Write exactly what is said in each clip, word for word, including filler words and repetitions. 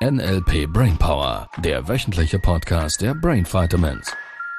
N L P Brainpower, der wöchentliche Podcast der Brain Vitamins.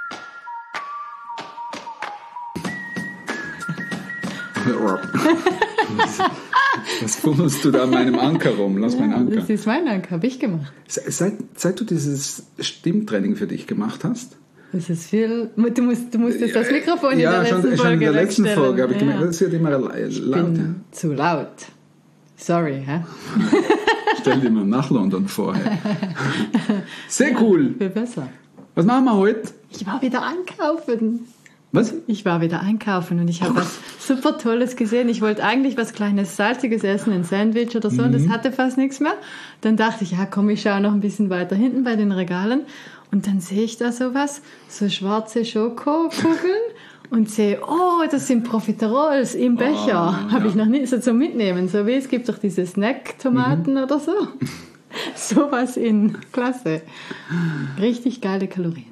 Was fummelst du da an meinem Anker rum? Lass ja, meinen Anker. Das ist mein Anker, habe ich gemacht. Seit, seit du dieses Stimmtraining für dich gemacht hast? Das ist viel. Du musst, du musst jetzt das Mikrofon ja, in der schon, letzten schon Folge in der letzten wegstellen. Folge habe ich ja. gemerkt, das wird immer laut. Ich bin zu laut. Sorry, hä? Stell dir mal nach London vorher. Sehr ja, cool. Viel besser. Was machen wir heute? Ich war wieder einkaufen. Was? Ich war wieder einkaufen und ich habe was super Tolles gesehen. Ich wollte eigentlich was Kleines, Salziges essen, ein Sandwich oder so, mhm. und das hatte fast nichts mehr. Dann dachte ich, ja komm, ich schaue noch ein bisschen weiter hinten bei den Regalen. Und dann sehe ich da sowas, so schwarze Schokokugeln und sehe, oh, das sind Profiterols im Becher. Oh, habe ja. ich noch nie so zum Mitnehmen. So wie es gibt doch diese Snack-Tomaten mhm. oder so. Sowas in Klasse. Richtig geile Kalorien.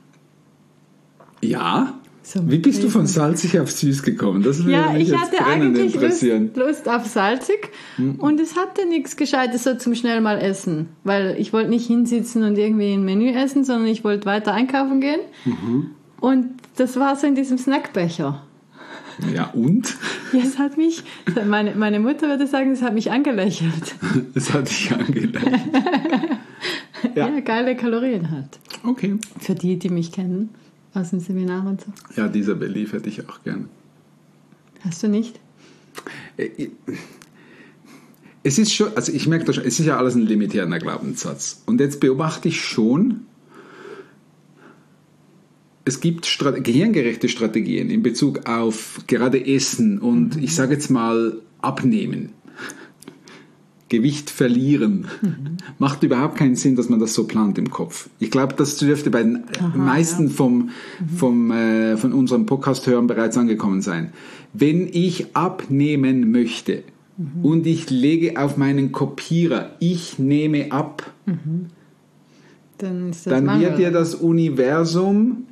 Ja. So, wie bist du von salzig auf süß gekommen? Das würde ja, mich ich hatte eigentlich Lust, interessieren. Lust auf salzig hm. und es hatte nichts Gescheites so zum schnell mal essen, weil ich wollte nicht hinsitzen und irgendwie ein Menü essen, sondern ich wollte weiter einkaufen gehen mhm. und das war so in diesem Snackbecher. Ja, und? Ja, es hat mich, meine, meine Mutter würde sagen, es hat mich angelächelt. Es hat dich angelächelt. ja. ja, geile Kalorien halt. Okay. Für die, die mich kennen. Aus dem Seminar und so. Ja, dieser Belief hätte ich auch gern. Hast du nicht? Es ist schon, also ich merke das schon, es ist ja alles ein limitierender Glaubenssatz. Und jetzt beobachte ich schon, es gibt Strate- gehirngerechte Strategien in Bezug auf gerade Essen und mhm. ich sage jetzt mal Abnehmen. Gewicht verlieren. Mhm. Macht überhaupt keinen Sinn, dass man das so plant im Kopf. Ich glaube, das dürfte bei den Aha, meisten ja. vom, mhm. vom, äh, von unserem Podcast-Hörern bereits angekommen sein. Wenn ich abnehmen möchte mhm. und ich lege auf meinen Kopierer, ich nehme ab, mhm. dann, ist das dann wird dir das Universum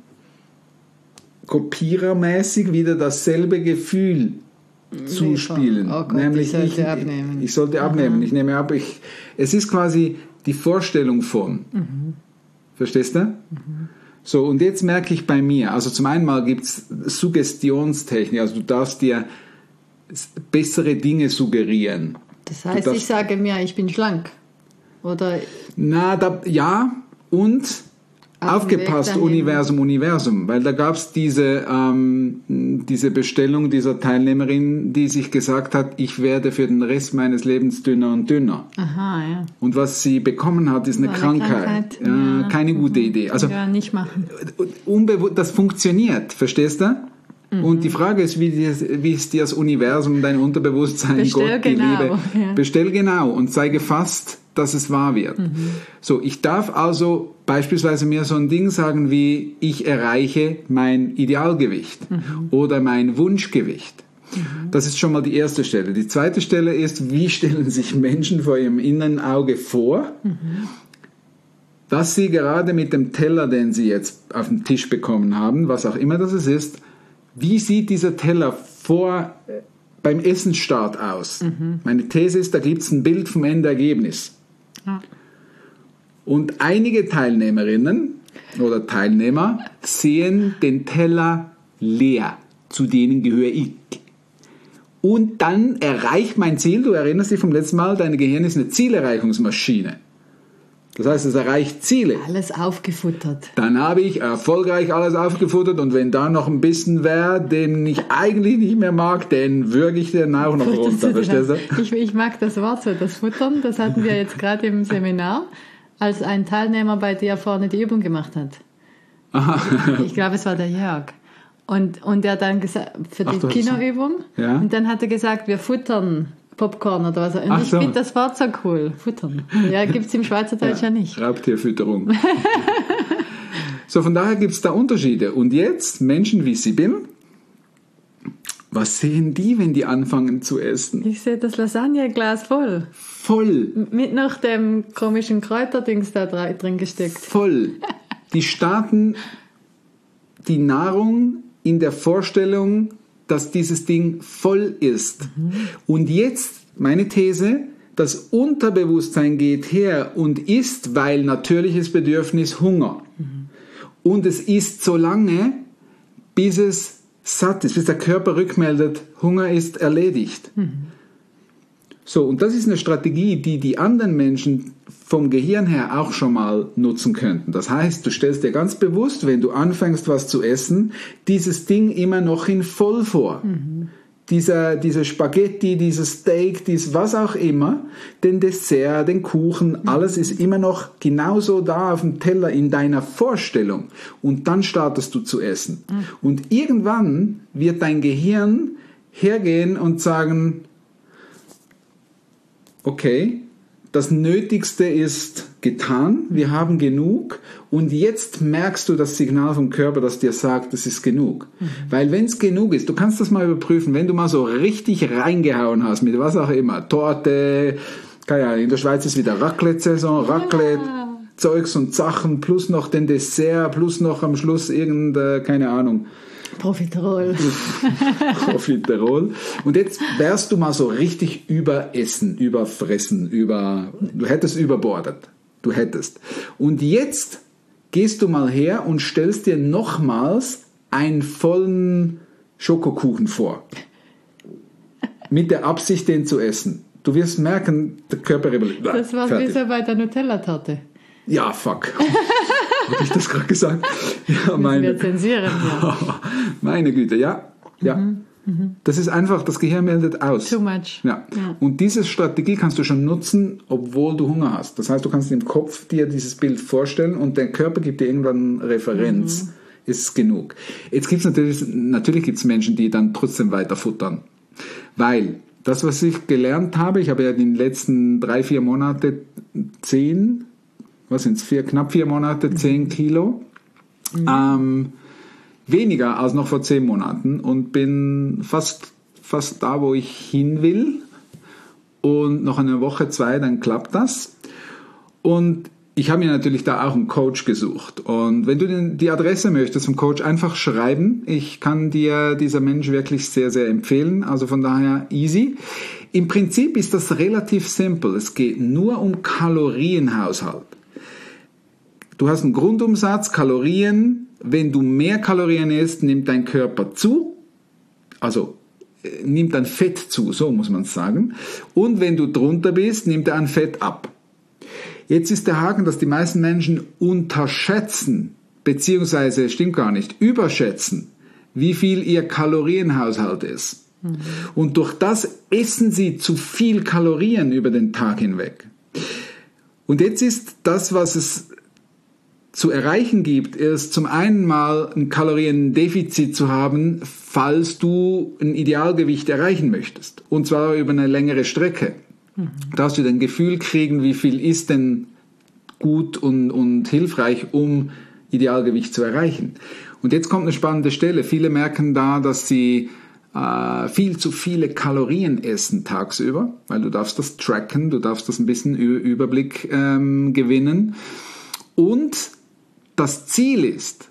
kopierermäßig wieder dasselbe Gefühl zuspielen. Oh Gott, nämlich ich sollte ich, abnehmen. Ich, ich sollte abnehmen. Aha. Ich nehme ab. Ich, es ist quasi die Vorstellung von. Mhm. Verstehst du? Mhm. So, und jetzt merke ich bei mir, also zum einen mal gibt es Suggestionstechnik, also du darfst dir bessere Dinge suggerieren. Das heißt, darfst, ich sage mir, ich bin schlank. Oder? Na, da, ja, und aufgepasst, Universum, Universum, weil da gab es diese, ähm, diese Bestellung dieser Teilnehmerin, die sich gesagt hat, ich werde für den Rest meines Lebens dünner und dünner. Aha, ja. Und was sie bekommen hat, ist eine, eine Krankheit. Krankheit. Ja, ja. Keine gute mhm. Idee. Also, ja, nicht machen. Unbewusst, das funktioniert, verstehst du? Mhm. Und die Frage ist, wie, die, wie es dir das Universum, dein Unterbewusstsein, Bestell Gott, genau. die Liebe, ja. bestell genau und sei gefasst, dass es wahr wird. Mhm. So, ich darf also beispielsweise mir so ein Ding sagen wie, ich erreiche mein Idealgewicht mhm. oder mein Wunschgewicht. Mhm. Das ist schon mal die erste Stelle. Die zweite Stelle ist, wie stellen sich Menschen vor ihrem inneren Auge vor, mhm. dass sie gerade mit dem Teller, den sie jetzt auf den Tisch bekommen haben, was auch immer das ist, wie sieht dieser Teller vor beim Essensstart aus? Mhm. Meine These ist, da gibt es ein Bild vom Endergebnis. Ja. Und einige Teilnehmerinnen oder Teilnehmer sehen den Teller leer. Zu denen gehöre ich. Und dann erreicht mein Ziel, du erinnerst dich vom letzten Mal, dein Gehirn ist eine Zielerreichungsmaschine. Das heißt, es erreicht Ziele. Alles aufgefuttert. Dann habe ich erfolgreich alles aufgefuttert und wenn da noch ein bisschen wäre, den ich eigentlich nicht mehr mag, den würge ich den auch noch runter. Verstehst du? Ich, ich mag das Wort so, das Futtern, das hatten wir jetzt gerade im Seminar, als ein Teilnehmer bei dir vorne die Übung gemacht hat. Aha. Ich, ich glaube, es war der Jörg. Und, und er dann gesagt, für die Ach, Kinoübung, ja? Und dann hat er gesagt, wir futtern Popcorn oder was. Und Ach ich so. finde das Wort so cool, futtern. Ja, gibt es im Schweizerdeutsch ja, ja nicht. Raubtierfütterung. So, von daher gibt es da Unterschiede. Und jetzt, Menschen wie Sibylle, was sehen die, wenn die anfangen zu essen? Ich sehe das Lasagneglas voll. Voll. Mit noch dem komischen Kräuterdings da drin gesteckt. Voll. Die starten die Nahrung in der Vorstellung, dass dieses Ding voll ist. Mhm. Und jetzt, meine These, das Unterbewusstsein geht her und isst, weil natürliches Bedürfnis Hunger. Mhm. Und es isst so lange, bis es satt ist, bis der Körper rückmeldet, Hunger ist erledigt. Mhm. So, und das ist eine Strategie, die die anderen Menschen vom Gehirn her auch schon mal nutzen könnten. Das heißt, du stellst dir ganz bewusst, wenn du anfängst, was zu essen, dieses Ding immer noch in voll vor. Mhm. Dieser, diese Spaghetti, dieses Steak, dies was auch immer, den Dessert, den Kuchen, alles ist immer noch genauso da auf dem Teller in deiner Vorstellung. Und dann startest du zu essen. Mhm. Und irgendwann wird dein Gehirn hergehen und sagen, okay, das Nötigste ist getan, wir haben genug und jetzt merkst du das Signal vom Körper, das dir sagt, es ist genug. Mhm. Weil wenn es genug ist, du kannst das mal überprüfen, wenn du mal so richtig reingehauen hast, mit was auch immer, Torte, keine Ahnung, in der Schweiz ist wieder Raclette-Saison, Raclette, ja. Zeugs und Sachen, plus noch den Dessert, plus noch am Schluss irgendeine, keine Ahnung, Profiterol. Profiterol. Und jetzt wärst du mal so richtig überessen, überfressen, über, du hättest überbordet. Du hättest. Und jetzt gehst du mal her und stellst dir nochmals einen vollen Schokokuchen vor. Mit der Absicht, den zu essen. Du wirst merken, der Körper rebelliert. Das war fertig. Bisher bei der Nutella-Torte. Ja, fuck. Habe ich das gerade gesagt? Ja, meine, wir zensieren, ja. Meine Güte, ja. ja. Mhm, mh. Das ist einfach, das Gehirn meldet aus. Too much. Ja. ja. Und diese Strategie kannst du schon nutzen, obwohl du Hunger hast. Das heißt, du kannst im Kopf dir dieses Bild vorstellen und dein Körper gibt dir irgendwann Referenz. Mhm. Ist genug. Jetzt gibt es natürlich, natürlich gibt's Menschen, die dann trotzdem weiter futtern. Weil das, was ich gelernt habe, ich habe ja in den letzten drei, vier Monate zehn was sind es, vier, knapp vier Monate, zehn Kilo, mhm. ähm, weniger als noch vor zehn Monaten und bin fast, fast da, wo ich hin will und noch eine Woche, zwei, dann klappt das und ich habe mir natürlich da auch einen Coach gesucht und wenn du den, die Adresse möchtest vom Coach, einfach schreiben, ich kann dir dieser Mensch wirklich sehr, sehr empfehlen, also von daher easy. Im Prinzip ist das relativ simpel, es geht nur um Kalorienhaushalt. Du hast einen Grundumsatz, Kalorien. Wenn du mehr Kalorien isst, nimmt dein Körper zu. Also äh, nimmt dann Fett zu, so muss man es sagen. Und wenn du drunter bist, nimmt er an Fett ab. Jetzt ist der Haken, dass die meisten Menschen unterschätzen, beziehungsweise, stimmt gar nicht, überschätzen, wie viel ihr Kalorienhaushalt ist. Mhm. Und durch das essen sie zu viel Kalorien über den Tag hinweg. Und jetzt ist das, was es zu erreichen gibt, ist zum einen mal ein Kaloriendefizit zu haben, falls du ein Idealgewicht erreichen möchtest. Und zwar über eine längere Strecke. Mhm. Da hast du ein Gefühl kriegen, wie viel ist denn gut und, und hilfreich, um Idealgewicht zu erreichen. Und jetzt kommt eine spannende Stelle. Viele merken da, dass sie äh, viel zu viele Kalorien essen tagsüber, weil du darfst das tracken, du darfst das ein bisschen Überblick ähm, gewinnen. Und das Ziel ist,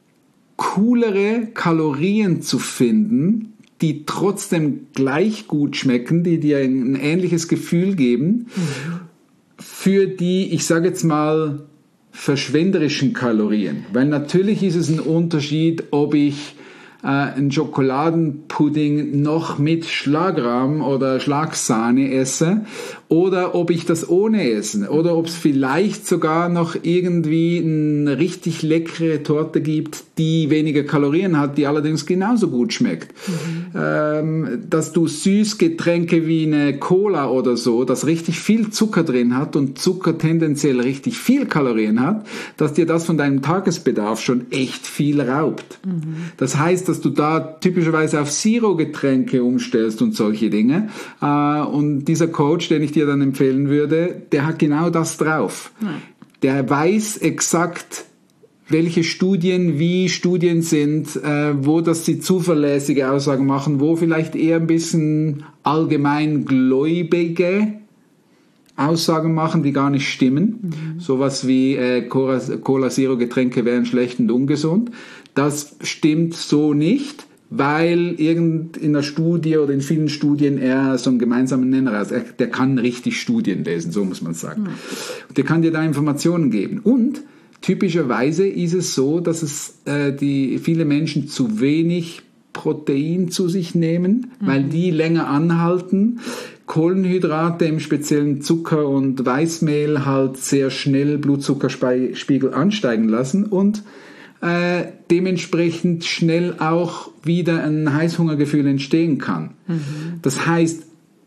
coolere Kalorien zu finden, die trotzdem gleich gut schmecken, die dir ein ähnliches Gefühl geben, mhm. für die, ich sage jetzt mal, verschwenderischen Kalorien. Weil natürlich ist es ein Unterschied, ob ich äh, einen Schokoladenpudding noch mit Schlagrahm oder Schlagsahne esse oder ob ich das ohne esse oder ob es vielleicht sogar noch irgendwie eine richtig leckere Torte gibt, die weniger Kalorien hat, die allerdings genauso gut schmeckt. Mhm. Ähm, dass du Süßgetränke wie eine Cola oder so, das richtig viel Zucker drin hat und Zucker tendenziell richtig viel Kalorien hat, dass dir das von deinem Tagesbedarf schon echt viel raubt. Mhm. Das heißt, dass du da typischerweise auf Zero-Getränke umstellst und solche Dinge. Äh, und dieser Coach, den ich dir dann empfehlen würde, der hat genau das drauf. Ja. Der weiß exakt, welche Studien wie Studien sind, äh, wo das die zuverlässige Aussagen machen, wo vielleicht eher ein bisschen allgemeingläubige Aussagen machen, die gar nicht stimmen. Mhm. Sowas wie äh, Cola-Zero-Getränke wären schlecht und ungesund. Das stimmt so nicht, weil irgend in einer Studie oder in vielen Studien er so einen gemeinsamen Nenner hat. Er, der kann richtig Studien lesen, so muss man sagen. Und der kann dir da Informationen geben. Und typischerweise ist es so, dass es äh, die viele Menschen zu wenig Protein zu sich nehmen, mhm. weil die länger anhalten. Kohlenhydrate, im speziellen Zucker und Weißmehl, halt sehr schnell Blutzuckerspiegel ansteigen lassen und äh, dementsprechend schnell auch wieder ein Heißhungergefühl entstehen kann. Mhm. Das heißt,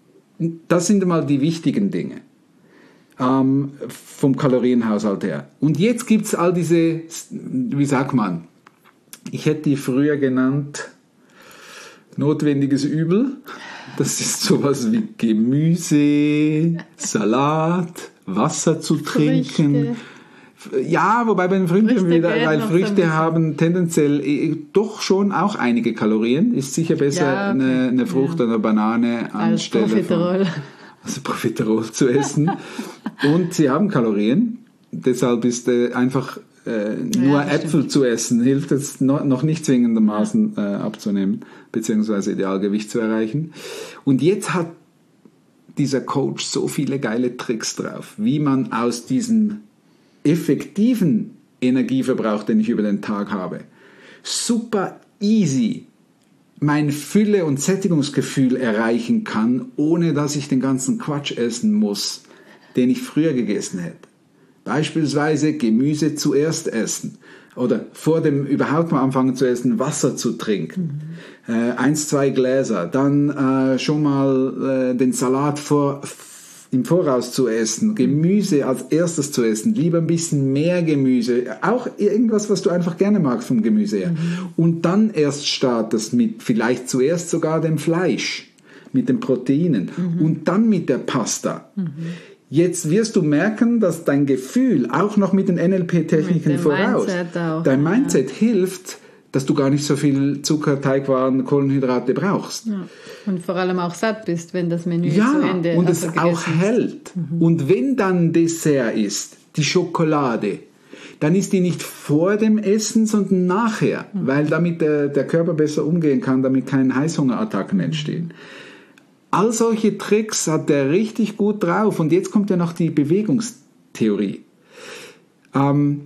das sind mal die wichtigen Dinge ähm, vom Kalorienhaushalt her. Und jetzt gibt es all diese, wie sagt man, ich hätte die früher genannt, notwendiges Übel. Das ist sowas wie Gemüse, Salat, Wasser zu trinken. Früchte. Ja, wobei bei den Früchten Früchte wieder, weil Früchte so haben tendenziell doch schon auch einige Kalorien. Ist sicher besser ja, okay. eine, eine Frucht ja. oder eine Banane anstelle als Profiterol. Von, also Profiterol zu essen. Und sie haben Kalorien. Deshalb ist äh, einfach äh, nur ja, Äpfel stimmt. zu essen, hilft es no, noch nicht zwingendermaßen ja. äh, abzunehmen, beziehungsweise Idealgewicht zu erreichen. Und jetzt hat dieser Coach so viele geile Tricks drauf, wie man aus diesem effektiven Energieverbrauch, den ich über den Tag habe, super easy mein Fülle- und Sättigungsgefühl erreichen kann, ohne dass ich den ganzen Quatsch essen muss, den ich früher gegessen hätte. Beispielsweise Gemüse zuerst essen oder vor dem überhaupt mal anfangen zu essen, Wasser zu trinken. Mhm. Äh, eins, zwei Gläser. Dann äh, schon mal äh, den Salat vor, im Voraus zu essen. Gemüse als erstes zu essen. Lieber ein bisschen mehr Gemüse. Auch irgendwas, was du einfach gerne magst vom Gemüse her. Mhm. Und dann erst startest mit vielleicht zuerst sogar dem Fleisch, mit den Proteinen. Mhm. Und dann mit der Pasta. Mhm. Jetzt wirst du merken, dass dein Gefühl auch noch mit den N L P-Techniken voraus, Mindset auch, dein Mindset ja. hilft, dass du gar nicht so viel Zucker, Teigwaren, Kohlenhydrate brauchst. Ja. Und vor allem auch satt bist, wenn das Menü ja, zu Ende ist. Und es auch hält. Mhm. Und wenn dann Dessert ist, die Schokolade, dann ist die nicht vor dem Essen, sondern nachher, mhm. weil damit der, der Körper besser umgehen kann, damit keine Heißhungerattacken entstehen. All solche Tricks hat der richtig gut drauf. Und jetzt kommt ja noch die Bewegungstheorie. Ähm,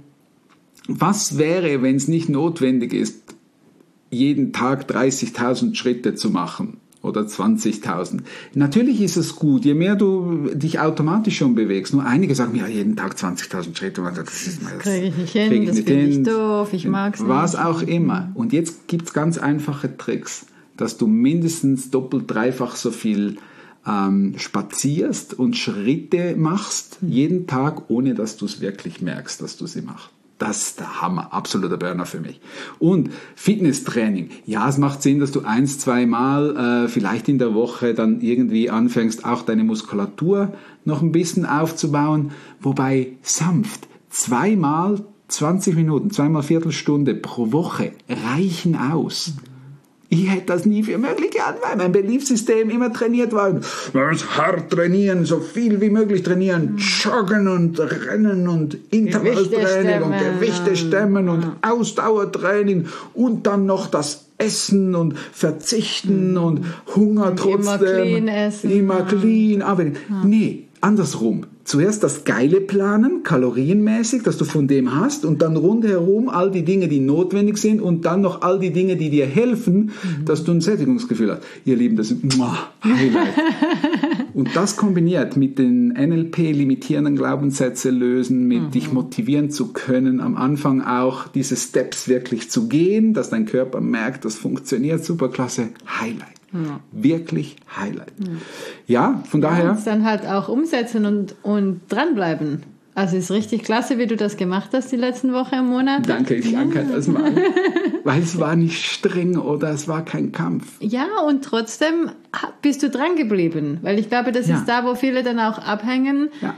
was wäre, wenn es nicht notwendig ist, jeden Tag dreißigtausend Schritte zu machen oder zwanzigtausend? Natürlich ist es gut, je mehr du dich automatisch schon bewegst. Nur einige sagen, ja, jeden Tag zwanzigtausend Schritte. Das, ist, das kriege ich nicht hin, das finde ich doof, ich mag es nicht. Was auch immer. Und jetzt gibt es ganz einfache Tricks, dass du mindestens doppelt, dreifach so viel ähm, spazierst und Schritte machst, jeden Tag, ohne dass du es wirklich merkst, dass du sie machst. Das ist der Hammer, absoluter Burner für mich. Und Fitnesstraining. Ja, es macht Sinn, dass du eins, zwei Mal äh, vielleicht in der Woche dann irgendwie anfängst, auch deine Muskulatur noch ein bisschen aufzubauen. Wobei sanft, zweimal zwanzig Minuten, zweimal Viertelstunde pro Woche reichen aus. Ich hätte das nie für möglich gehalten, weil mein Beliefssystem immer trainiert war. Man muss hart trainieren, so viel wie möglich trainieren, joggen und rennen und Intervalltraining und Gewichte stemmen und Ausdauertraining und dann noch das Essen und Verzichten mhm. und Hunger und trotzdem. Immer clean essen. Immer clean. Aber ja. nee, andersrum. Zuerst das Geile planen, kalorienmäßig, dass du von dem hast und dann rundherum all die Dinge, die notwendig sind und dann noch all die Dinge, die dir helfen, mhm. dass du ein Sättigungsgefühl hast. Ihr Lieben, das ist Highlight. Und das kombiniert mit den N L P-limitierenden Glaubenssätze lösen, mit mhm. dich motivieren zu können, am Anfang auch diese Steps wirklich zu gehen, dass dein Körper merkt, das funktioniert, superklasse, Highlight. Ja. Wirklich Highlight. Ja, ja von daher. Ja, und dann halt auch umsetzen und, und dranbleiben. Also es ist richtig klasse, wie du das gemacht hast die letzten Wochen im Monat. Danke, ich danke das mal. Weil es war nicht streng oder es war kein Kampf. Ja, und trotzdem bist du dran geblieben. Weil ich glaube, das ja. ist da, wo viele dann auch abhängen. Ja.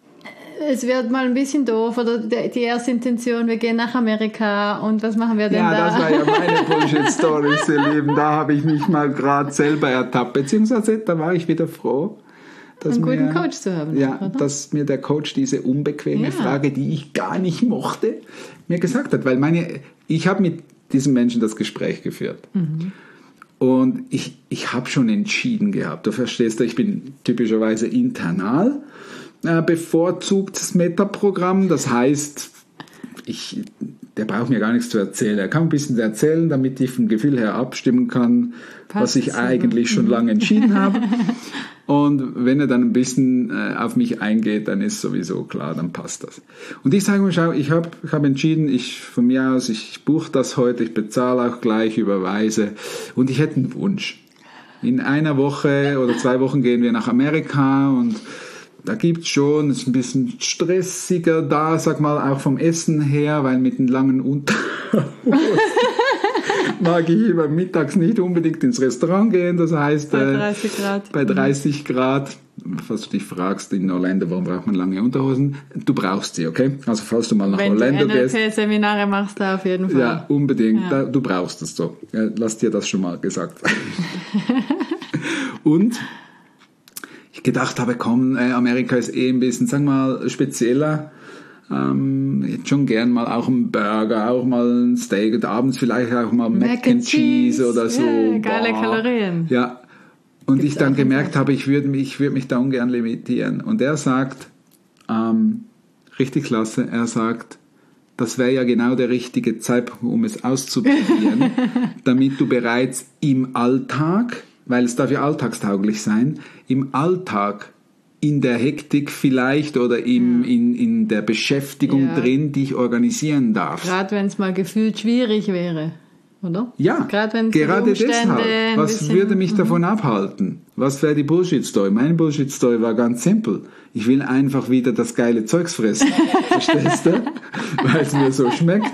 Es wird mal ein bisschen doof oder die erste Intention, wir gehen nach Amerika und was machen wir denn ja, da? Ja, das war ja meine Bullshit-Stories, ihr Lieben. Da habe ich mich mal gerade selber ertappt. Beziehungsweise da war ich wieder froh, dass einen guten mir, Coach zu haben. Ja, oder? Dass mir der Coach diese unbequeme ja. Frage, die ich gar nicht mochte, mir gesagt hat. Weil meine, ich habe mit diesem Menschen das Gespräch geführt. Mhm. Und ich, ich habe schon entschieden gehabt, du verstehst, ich bin typischerweise internal, äh, bevorzugt das Metaprogramm, das heißt, ich, der braucht mir gar nichts zu erzählen. Er kann ein bisschen erzählen, damit ich vom Gefühl her abstimmen kann, passt was ich eigentlich schon lange entschieden habe. Und wenn er dann ein bisschen äh, auf mich eingeht, dann ist sowieso klar, dann passt das. Und ich sage mir, schau, ich habe ich hab entschieden, ich von mir aus, ich buche das heute, ich bezahle auch gleich, überweise. Und ich hätte einen Wunsch. In einer Woche oder zwei Wochen gehen wir nach Amerika und da gibt's schon, es ist ein bisschen stressiger da, sag mal, auch vom Essen her, weil mit den langen Unterhosen mag ich immer mittags nicht unbedingt ins Restaurant gehen. Das heißt, bei dreißig Grad. Bei dreißig Grad, falls du dich fragst, in Orlando, warum braucht man lange Unterhosen? Du brauchst sie, okay? Also falls du mal nach Wenn Orlando du N L P gehst. Seminare machst, da auf jeden Fall. Ja, unbedingt. Ja. Da, du brauchst es so. Lass dir das schon mal gesagt. Und ich gedacht habe, komm, Amerika ist eh ein bisschen, sagen wir mal, spezieller. Ähm, jetzt schon gern mal auch einen Burger, auch mal ein Steak und abends vielleicht auch mal Mac, Mac and Cheese, Cheese oder so. Yeah, geile Boah. Kalorien. Ja. Und Gibt's ich dann gemerkt habe, ich würde mich, ich würde mich da ungern limitieren. Und er sagt, ähm, richtig klasse, er sagt, das wäre ja genau der richtige Zeitpunkt, um es auszuprobieren, damit du bereits im Alltag, weil es darf ja alltagstauglich sein, im Alltag in der Hektik vielleicht oder im, ja. in, in der Beschäftigung ja. drin dich organisieren darfst. Gerade wenn es mal gefühlt schwierig wäre, oder? Ja, gerade, wenn gerade deshalb. Was bisschen, würde mich m- davon abhalten? Was wäre die Bullshit-Story? Meine Bullshit-Story war ganz simpel. Ich will einfach wieder das geile Zeugs fressen. Verstehst du? Weil es mir so schmeckt.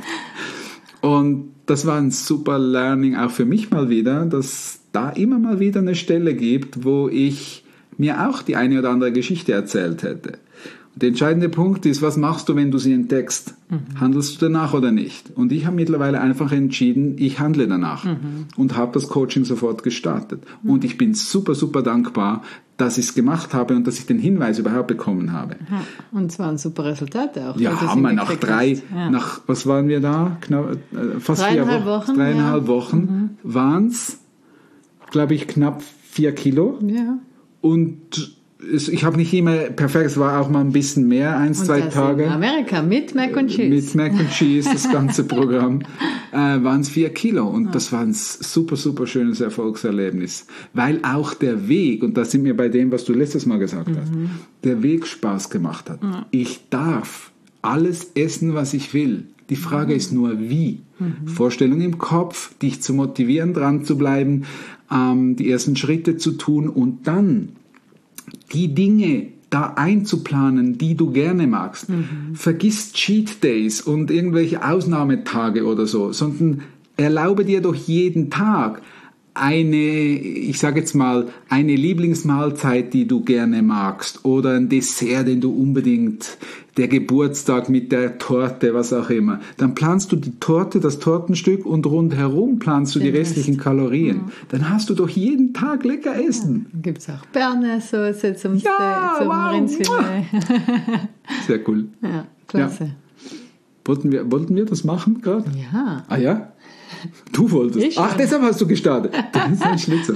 Und das war ein super Learning auch für mich mal wieder, dass da immer mal wieder eine Stelle gibt, wo ich mir auch die eine oder andere Geschichte erzählt hätte. Und der entscheidende Punkt ist, was machst du, wenn du sie entdeckst? Mhm. Handelst du danach oder nicht? Und ich habe mittlerweile einfach entschieden, ich handle danach mhm. und habe das Coaching sofort gestartet. Mhm. Und ich bin super, super dankbar, dass ich es gemacht habe und dass ich den Hinweis überhaupt bekommen habe. Ja, und zwar ein super Resultat auch. Ja, haben wir nach drei, ja. nach, was waren wir da? Knapp, äh, fast vier Wochen, Wochen, dreieinhalb ja. Wochen mhm. waren es, glaube ich, knapp vier Kilo. Ja. Und es, ich habe nicht immer perfekt, es war auch mal ein bisschen mehr, eins, und zwei Tage. In Amerika mit Mac and Cheese. Mit Mac and Cheese, das ganze Programm, äh, waren es vier Kilo. Und ja. das war ein super, super schönes Erfolgserlebnis. Weil auch der Weg, und da sind wir bei dem, was du letztes Mal gesagt mhm. hast, der Weg Spaß gemacht hat. Ja. Ich darf alles essen, was ich will. Die Frage mhm. ist nur, wie. Mhm. Vorstellung im Kopf, dich zu motivieren, dran zu bleiben, ähm, die ersten Schritte zu tun und dann die Dinge da einzuplanen, die du gerne magst. Mhm. Vergiss Cheat Days und irgendwelche Ausnahmetage oder so, sondern erlaube dir doch jeden Tag eine, ich sage jetzt mal, eine Lieblingsmahlzeit, die du gerne magst oder ein Dessert, den du unbedingt, der Geburtstag mit der Torte, was auch immer. Dann planst du die Torte, das Tortenstück und rundherum planst du Den die restlichen Rest. Kalorien. Ja. Dann hast du doch jeden Tag lecker Essen. Ja. Gibt es auch Bernessoße zum, ja, zum wow. Rindsfilet. Sehr cool. Ja, klasse. Ja. Wollten wir, wollten wir das machen gerade? Ja. Ah ja? Du wolltest. Ich Ach, deshalb hast du gestartet. Das ist ein Schlitzer.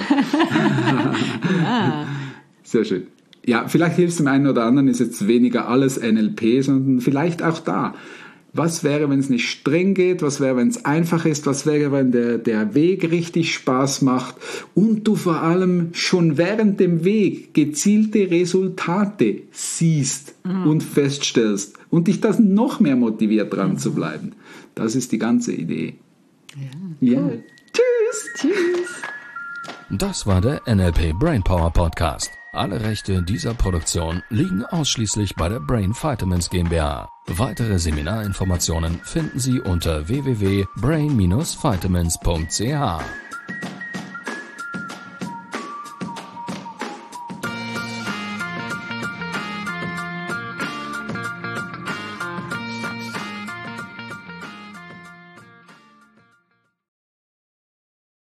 Ja. Sehr schön. Ja, vielleicht hilft es dem einen oder anderen, ist jetzt weniger alles N L P, sondern vielleicht auch da. Was wäre, wenn es nicht streng geht? Was wäre, wenn es einfach ist? Was wäre, wenn der, der Weg richtig Spaß macht und du vor allem schon während dem Weg gezielte Resultate siehst mhm. und feststellst und dich das noch mehr motiviert, dran mhm. zu bleiben? Das ist die ganze Idee. Ja, ja. Cool. Tschüss. Tschüss. Das war der N L P Brainpower Podcast. Alle Rechte dieser Produktion liegen ausschließlich bei der Brain Vitamins GmbH. Weitere Seminarinformationen finden Sie unter w w w punkt brain dash vitamins punkt c h.